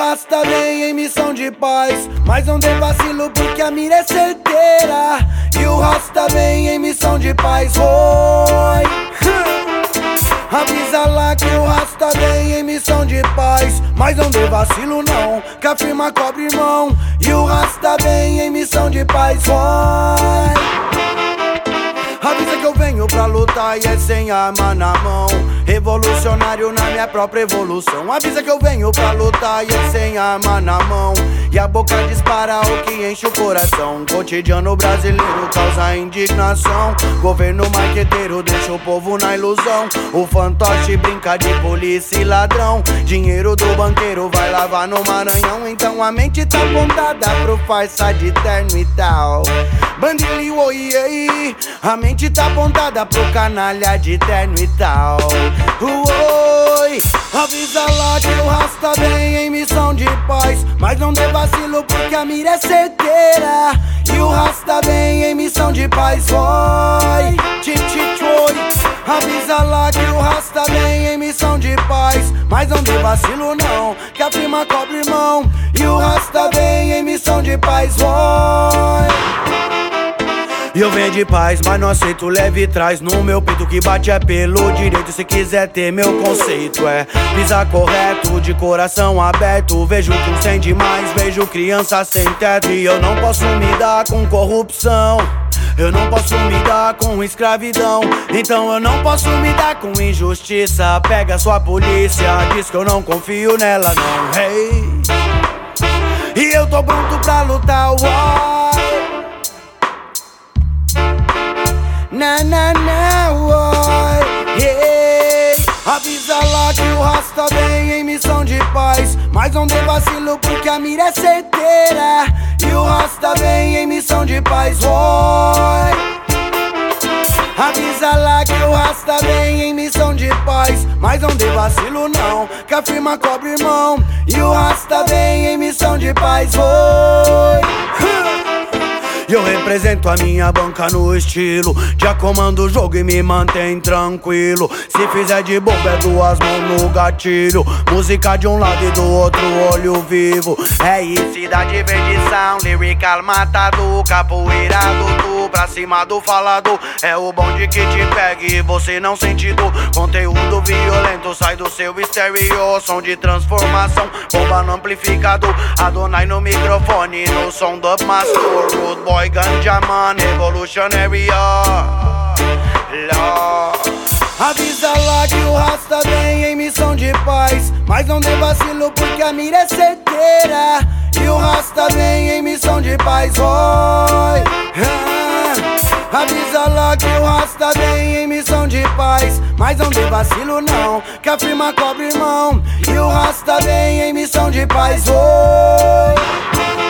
Rasta vem em missão de paz, mas não dê vacilo porque a mira é certeira. E o Rasta vem em missão de paz, oi. Avisa lá que o Rasta vem em missão de paz, mas não dê vacilo não, que a firma cobre irmão. E o Rasta vem em missão de paz, oi. Avisa que eu venho pra lutar e é sem arma na mão, revolucionário na minha própria evolução. Avisa que eu venho pra lutar e é sem arma na mão, e a boca dispara o que enche o coração. Cotidiano brasileiro causa indignação, governo marqueteiro deixa o povo na ilusão. O fantoche brinca de polícia e ladrão, dinheiro do banqueiro vai lavar no Maranhão. Então a mente tá apontada pro farsa de terno e tal, bandili oi, a mente tá apontada pro canalha de terno e tal. Oi, avisa lá que o Rasta vem em missão de paz, mas não dê vacilo porque a mira é certeira. E o Rasta vem em missão de paz, oi, avisa lá que o Rasta vem em missão de paz, mas não dê vacilo não, que a firma cobre irmão. E o Rasta vem em missão de paz, oi. E eu venho de paz, mas não aceito leve trás no meu peito que bate é pelo direito. Se quiser ter meu conceito é pisar correto, de coração aberto. Vejo que incende mais, vejo criança sem teto. E eu não posso me dar com corrupção, eu não posso me dar com escravidão, então eu não posso me dar com injustiça. Pega sua polícia, diz que eu não confio nela não, hey. E eu tô pronto pra lutar, uai. Na, oi, yeah. Avisa lá que o Rasta vem em missão de paz, mas não dê vacilo porque a mira é certeira. E o Rasta vem em missão de paz, oi. Avisa lá que o Rasta vem em missão de paz, mas não dê vacilo não, que a firma cobre irmão. E o Rasta vem em missão de paz, oi. E eu represento a minha banca no estilo, já comando o jogo e me mantém tranquilo. Se fizer de bobo é duas mãos no gatilho, música de um lado e do outro olho vivo. É isso, cidade verdição, lyrical matado, capoeira do pra cima do falado. É o bonde que te pega e você não sente dor. Conteúdo violento sai do seu estéreo, som de transformação, bomba no amplificador, Adonai no microfone, no som do master. Road boy, ganja man, evolutionary, avisa lá que o Rasta vem em missão de paz, mas não dê vacilo porque a mira é certeira. E o Rasta vem em missão de paz, oi. Avisa lá que o Rasta vem em missão de paz, mas não dê vacilo não, que a firma cobre irmão. E o Rasta vem em missão de paz, oi.